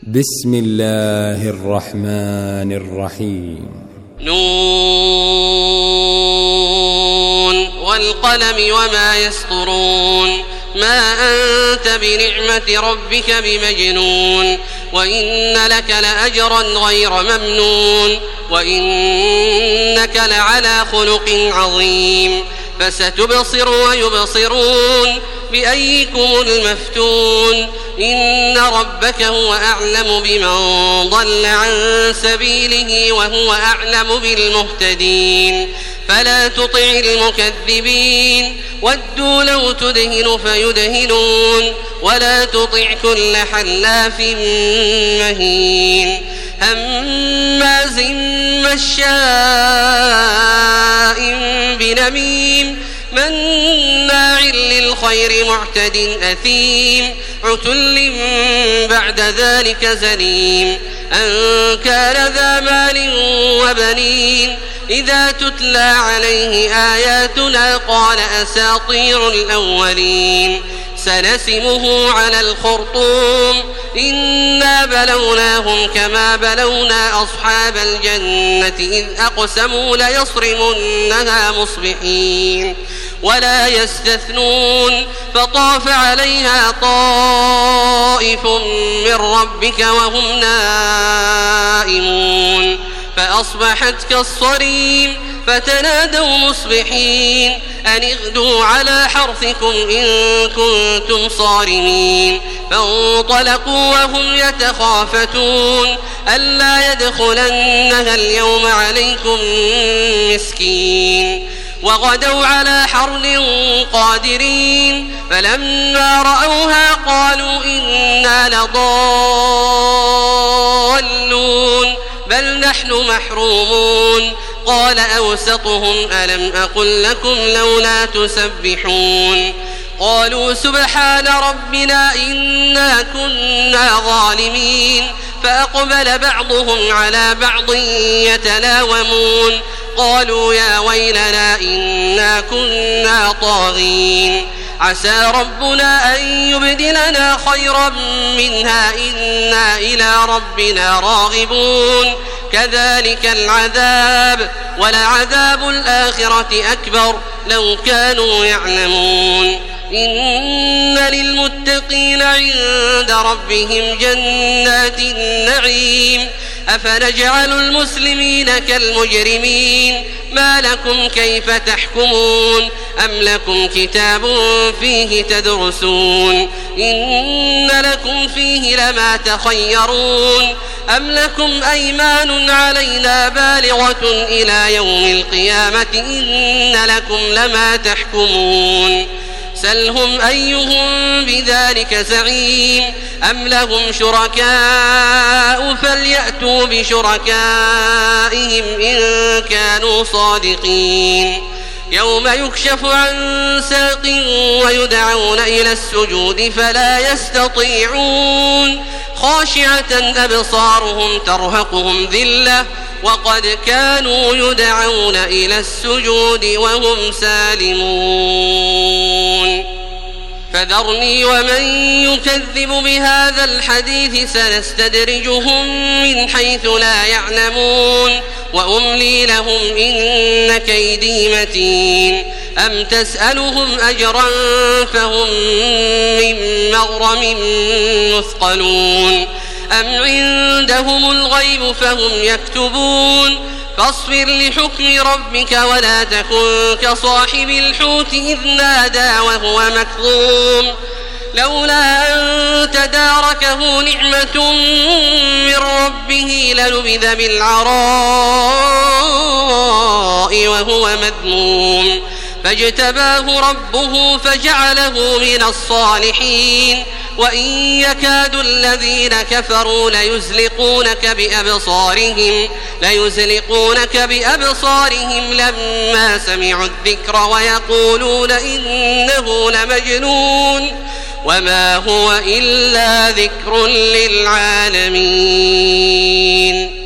بسم الله الرحمن الرحيم. نون والقلم وما يسطرون ما أنت بنعمة ربك بمجنون وإن لك لأجرا غير ممنون وإنك لعلى خلق عظيم فستبصر ويبصرون بأيكم المفتون إن ربك هو أعلم بمن ضل عن سبيله وهو أعلم بالمهتدين فلا تطع المكذبين ودوا لو تدهن فيدهنون ولا تطع كل حلاف مهين هماز مشاء بنميم مناع للخير معتد أثيم عتل بعد ذلك زنيم أن كان ذا مال وبنين إذا تتلى عليه آياتنا قال أساطير الأولين سنسمه على الخرطوم إنا بلوناهم كما بلونا أصحاب الجنة إذ أقسموا ليصرمنها مصبحين ولا يستثنون فطاف عليها طائف من ربك وهم نائمون فأصبحت كالصريم فتنادوا مصبحين أن اغدوا على حرثكم إن كنتم صارمين فانطلقوا وهم يتخافتون ألا يدخلنها اليوم عليكم مسكين وغدوا على حرد قادرين فلما رأوها قالوا إنا لضالون بل نحن محرومون قال أوسطهم ألم أقل لكم لولا تسبحون قالوا سبحان ربنا إنا كنا ظالمين فأقبل بعضهم على بعض يتلاومون قالوا يا ويلنا إنا كنا طاغين عسى ربنا أن يبدلنا خيرا منها إنا إلى ربنا راغبون كذلك العذاب ولعذاب الآخرة أكبر لو كانوا يعلمون إن للمتقين عند ربهم جنات النعيم أفنجعل المسلمين كالمجرمين ما لكم كيف تحكمون أم لكم كتاب فيه تدرسون إن لكم فيه لما تخيرون أم لكم أيمان علينا بالغة إلى يوم القيامة إن لكم لما تحكمون سلهم أيهم بذلك زعيم أم لهم شركاء فليأتوا بشركائهم إن كانوا صادقين يوم يكشف عن ساق ويدعون إلى السجود فلا يستطيعون خاشعة أبصارهم ترهقهم ذلة وقد كانوا يدعون إلى السجود وهم سالمون فذرني ومن يكذب بهذا الحديث سنستدرجهم من حيث لا يعلمون وأملي لهم إن كيدي متين أم تسألهم أجرا فهم من مغرم مثقلون أم عندهم الغيب فهم يكتبون فاصبر لحكم ربك ولا تكن كصاحب الحوت إذ نادى وهو مكظوم لولا أن تداركه نعمة من ربه لنبذ بالعراء وهو مذموم فاجتباه ربه فجعله من الصالحين وإن يكاد الذين كفروا ليزلقونك بأبصارهم لما سمعوا الذكر ويقولون إنه لمجنون وما هو إلا ذكر للعالمين.